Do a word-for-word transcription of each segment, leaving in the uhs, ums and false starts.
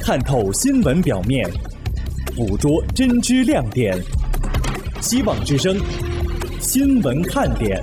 探透新闻表面，捕捉真知亮点。希望之声，新闻看点。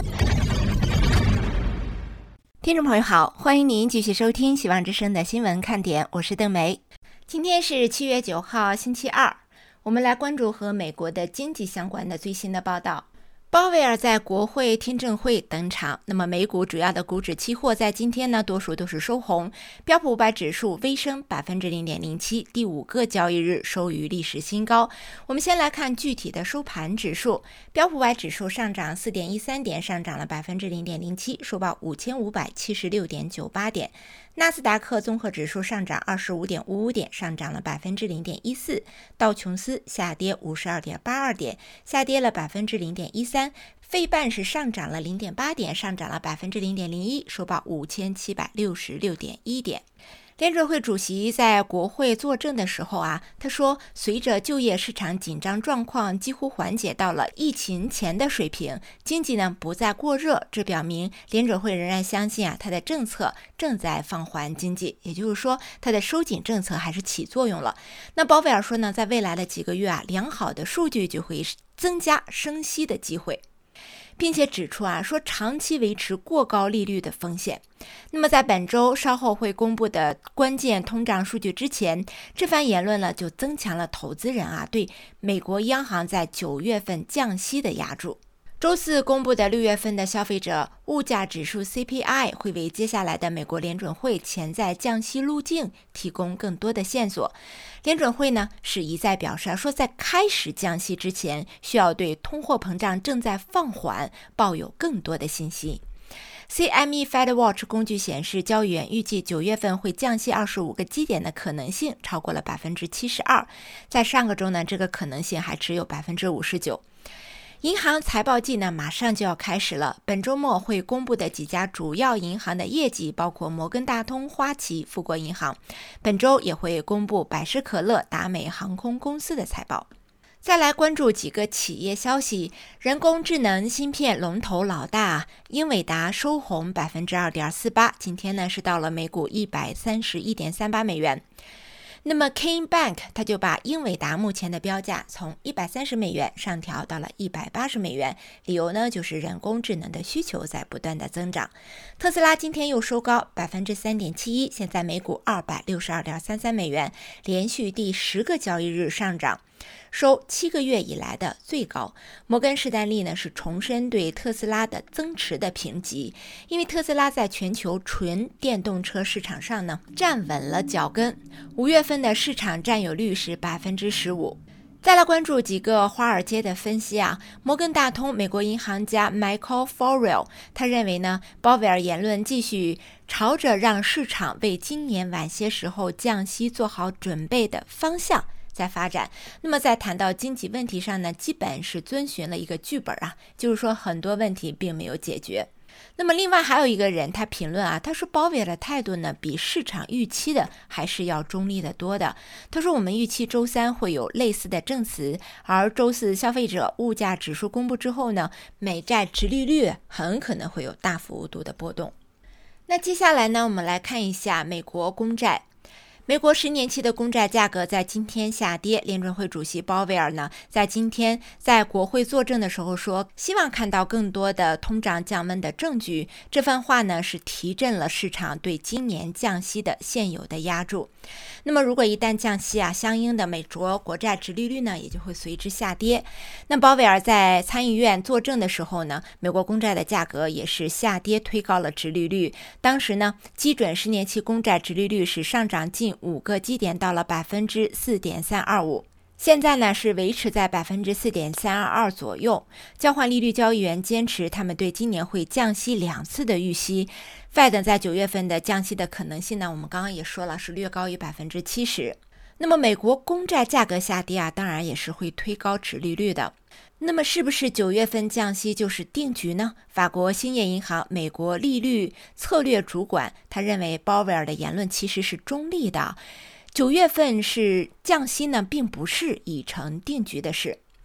听众朋友好，欢迎您继续收听希望之声的新闻看点，我是邓梅。今天是七月九号，星期二，我们来关注和美国的经济相关的最新的报道。鲍威尔在国会听证会登场，那么美股主要的股指期货在今天呢，多数都是收红，标普五百指数微升百分之零点零七，第五个交易日收于历史新高。我们先来看具体的收盘指数，标普五百指数上涨四点一三点，上涨了百分之零点零七，收报五千五百七十六点九八点。纳斯达克综合指数上涨二十五点五五点，上涨了百分之零点一四。道琼斯下跌五十二点八二点，下跌了百分之零点一三。费半是上涨了零点八点，上涨了百分之零点零一，收报五千七百六十六点一点。联准会主席在国会作证的时候啊，他说，随着就业市场紧张状况几乎缓解到了疫情前的水平，经济呢不再过热，这表明联准会仍然相信啊，它的政策正在放缓经济，也就是说，它的收紧政策还是起作用了。那鲍威尔说呢，在未来的几个月啊，良好的数据就会增加升息的机会。并且指出啊，说长期维持过高利率的风险。那么在本周稍后会公布的关键通胀数据之前，这番言论呢就增强了投资人啊对美国央行在九月份降息的压注。周四公布的六月份的消费者物价指数 C P I 会为接下来的美国联准会潜在降息路径提供更多的线索。联准会呢是一再表示说，在开始降息之前，需要对通货膨胀正在放缓抱有更多的信心。C M E Fed Watch 工具显示，交易员预计九月份会降息二十五个基点的可能性超过了百分之七十二，在上个周呢，这个可能性还只有百分之五十九。银行财报季呢马上就要开始了，本周末会公布的几家主要银行的业绩包括摩根大通、花旗、富国银行，本周也会公布百事可乐、达美航空公司的财报。再来关注几个企业消息，人工智能芯片龙头老大英伟达收红 百分之二点四八， 今天呢是到了每股一百三十一点三八美元。那么 Cain Bank 它就把英伟达目前的标价从一百三十美元上调到了一百八十美元，理由呢就是人工智能的需求在不断的增长。特斯拉今天又收高 百分之三点七一， 现在每股二百六十二点三三美元，连续第十个交易日上涨，收七个月以来的最高。摩根士丹利呢是重申对特斯拉的增持的评级，因为特斯拉在全球纯电动车市场上呢站稳了脚跟，五月份的市场占有率是 百分之十五。再来关注几个华尔街的分析啊，摩根大通美国银行家 Michael Farrell 他认为呢，鲍威尔言论继续朝着让市场为今年晚些时候降息做好准备的方向在发展。那么在谈到经济问题上呢，基本是遵循了一个剧本啊，就是说很多问题并没有解决。那么另外还有一个人他评论啊，他说鲍威尔的态度呢比市场预期的还是要中立的多的。他说我们预期周三会有类似的证词，而周四消费者物价指数公布之后呢，美债殖利率很可能会有大幅度的波动。那接下来呢，我们来看一下美国公债。美国十年期的公债价格在今天下跌，联准会主席鲍威尔呢，在今天在国会作证的时候说，希望看到更多的通胀降温的证据。这番话呢，是提振了市场对今年降息的现有的压注。那么如果一旦降息啊，相应的美国国债殖利率呢，也就会随之下跌。那鲍威尔在参议院作证的时候呢，美国公债的价格也是下跌，推高了殖利率。当时呢，基准十年期公债殖利率是上涨近五个基点到了 百分之四点三二五， 现在呢是维持在 百分之四点三二二 左右。交换利率交易员坚持他们对今年会降息两次的预期。Fed 在九月份的降息的可能性呢，我们刚刚也说了，是略高于 百分之七十。那么美国公债价格下跌啊，当然也是会推高殖利率的。那么是不是九月份降息就是定局呢？法国兴业银行美国利率策略主管他认为鲍威尔的言论其实是中立的，九月份是降息呢，并不是已成定局的事。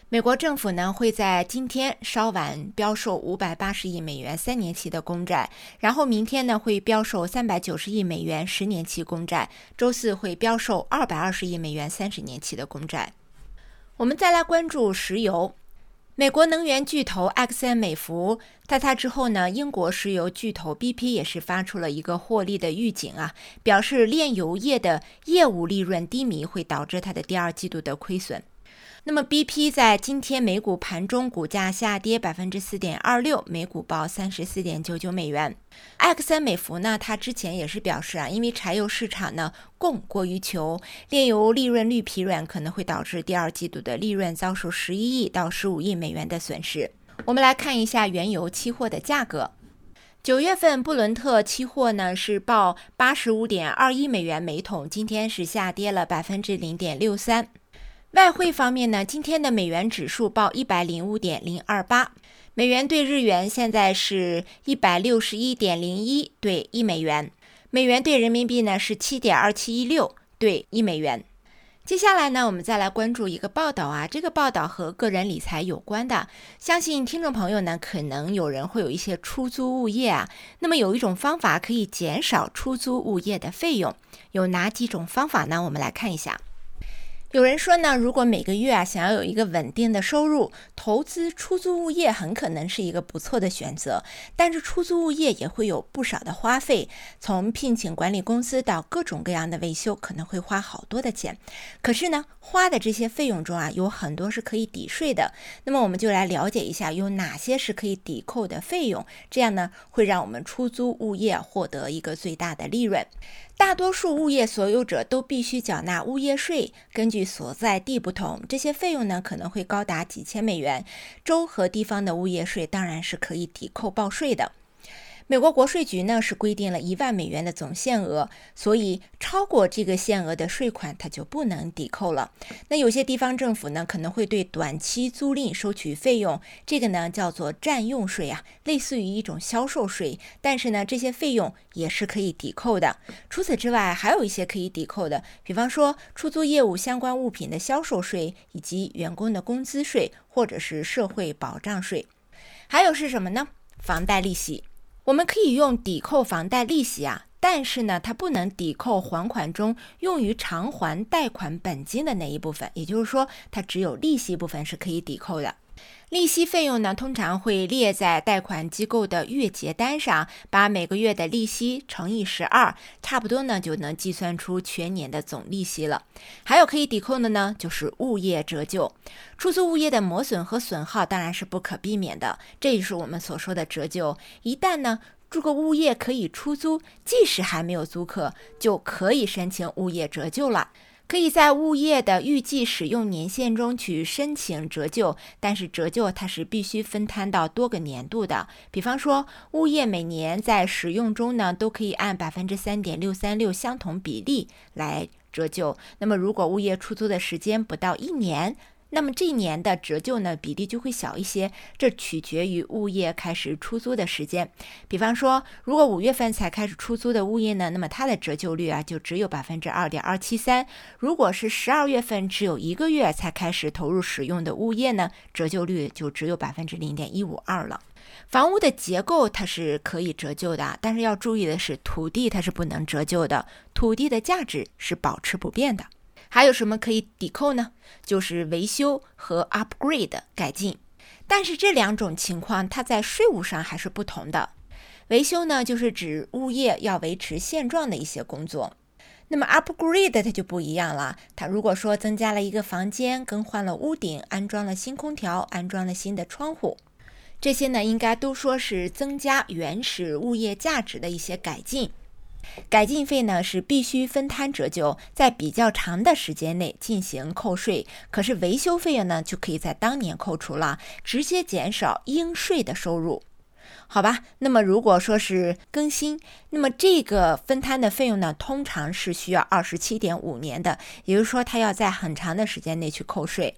美国政府呢会在今天稍晚标售五百八十亿美元三年期的公债，然后明天呢会标售三百九十亿美元十年期公债，周四会标售二百二十亿美元三十年期的公债。我们再来关注石油。美国能源巨头埃克森美孚，在它之后呢，英国石油巨头 B P 也是发出了一个获利的预警啊，表示炼油业的业务利润低迷会导致它的第二季度的亏损。那么 B P 在今天美股盘中股价下跌 百分之四点二六， 每股报 三十四点九九美元。埃克森美孚呢，它之前也是表示啊，因为柴油市场呢供过于求，炼油利润率疲软，可能会导致第二季度的利润遭受十一亿到十五亿美元的损失。我们来看一下原油期货的价格。九月份布伦特期货呢是报 八十五点二一美元每桶，今天是下跌了 百分之零点六三。外汇方面呢，今天的美元指数报 一百零五点零二八， 美元对日元现在是 一百六十一点零一对一美元，美元对人民币呢是 七点二七一六对一美元。接下来呢，我们再来关注一个报道啊，这个报道和个人理财有关的，相信听众朋友呢，可能有人会有一些出租物业啊，那么有一种方法可以减少出租物业的费用，有哪几种方法呢？我们来看一下。有人说呢，如果每个月啊想要有一个稳定的收入，投资出租物业很可能是一个不错的选择。但是出租物业也会有不少的花费，从聘请管理公司到各种各样的维修，可能会花好多的钱。可是呢，花的这些费用中啊，有很多是可以抵税的。那么我们就来了解一下有哪些是可以抵扣的费用，这样呢会让我们出租物业获得一个最大的利润。大多数物业所有者都必须缴纳物业税，根据所在地不同，这些费用呢可能会高达几千美元。州和地方的物业税当然是可以抵扣报税的。美国国税局呢是规定了一万美元的总限额，所以超过这个限额的税款它就不能抵扣了。那有些地方政府呢可能会对短期租赁收取费用，这个呢叫做占用税啊，类似于一种销售税，但是呢这些费用也是可以抵扣的。除此之外，还有一些可以抵扣的，比方说出租业务相关物品的销售税，以及员工的工资税，或者是社会保障税。还有是什么呢？房贷利息。我们可以用抵扣房贷利息啊，但是呢，它不能抵扣还款中用于偿还贷款本金的那一部分，也就是说，它只有利息部分是可以抵扣的。利息费用呢，通常会列在贷款机构的月结单上，把每个月的利息乘以十二，差不多呢就能计算出全年的总利息了。还有可以抵扣的呢，就是物业折旧。出租物业的磨损和损耗当然是不可避免的，这也是我们所说的折旧。一旦呢这个物业可以出租，即使还没有租客，就可以申请物业折旧了。可以在物业的预计使用年限中去申请折旧，但是折旧它是必须分摊到多个年度的。比方说，物业每年在使用中呢，都可以按 百分之三点六三六 相同比例来折旧。那么如果物业出租的时间不到一年，那么这一年的折旧呢比例就会小一些，这取决于物业开始出租的时间。比方说，如果五月份才开始出租的物业呢，那么它的折旧率啊就只有 百分之二点二七三。如果是十二月份只有一个月才开始投入使用的物业呢，折旧率就只有 百分之零点一五二 了。房屋的结构它是可以折旧的，但是要注意的是，土地它是不能折旧的，土地的价值是保持不变的。还有什么可以抵扣呢？就是维修和 upgrade 改进。但是这两种情况它在税务上还是不同的。维修呢，就是指物业要维持现状的一些工作。那么 upgrade 它就不一样了，它如果说增加了一个房间，更换了屋顶，安装了新空调，安装了新的窗户，这些呢应该都说是增加原始物业价值的一些改进。改进费呢是必须分摊折旧，在比较长的时间内进行扣税，可是维修费用呢就可以在当年扣除了，直接减少应税的收入。好吧，那么如果说是更新，那么这个分摊的费用呢通常是需要 二十七点五年的，也就是说它要在很长的时间内去扣税。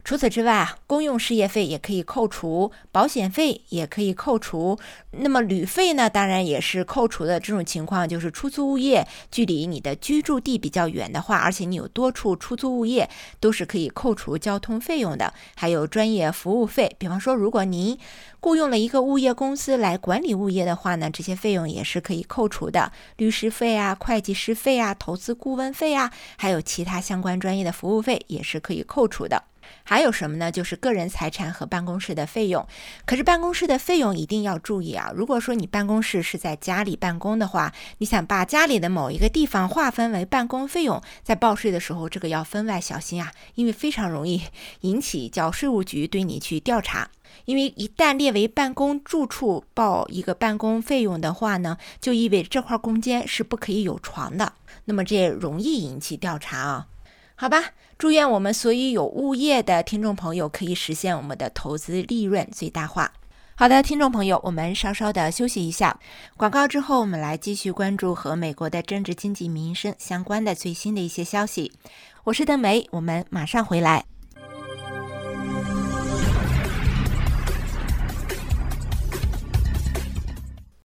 除此之外啊，公用事业费也可以扣除，保险费也可以扣除。那么旅费呢，当然也是扣除的。这种情况就是出租物业距离你的居住地比较远的话，而且你有多处出租物业，都是可以扣除交通费用的。还有专业服务费，比方说如果您雇佣了一个物业公司来管理物业的话呢，这些费用也是可以扣除的。律师费啊、会计师费啊、投资顾问费啊，还有其他相关专业的服务费也是可以扣除的。还有什么呢？就是个人财产和办公室的费用。可是办公室的费用一定要注意啊！如果说你办公室是在家里办公的话，你想把家里的某一个地方划分为办公费用，在报税的时候这个要分外小心啊，因为非常容易引起叫税务局对你去调查。因为一旦列为办公住处报一个办公费用的话呢，就意味着这块空间是不可以有床的，那么这也容易引起调查啊。好吧，祝愿我们所有有物业的听众朋友可以实现我们的投资利润最大化。好的，听众朋友，我们稍稍的休息一下，广告之后我们来继续关注和美国的政治经济民生相关的最新的一些消息。我是邓梅，我们马上回来。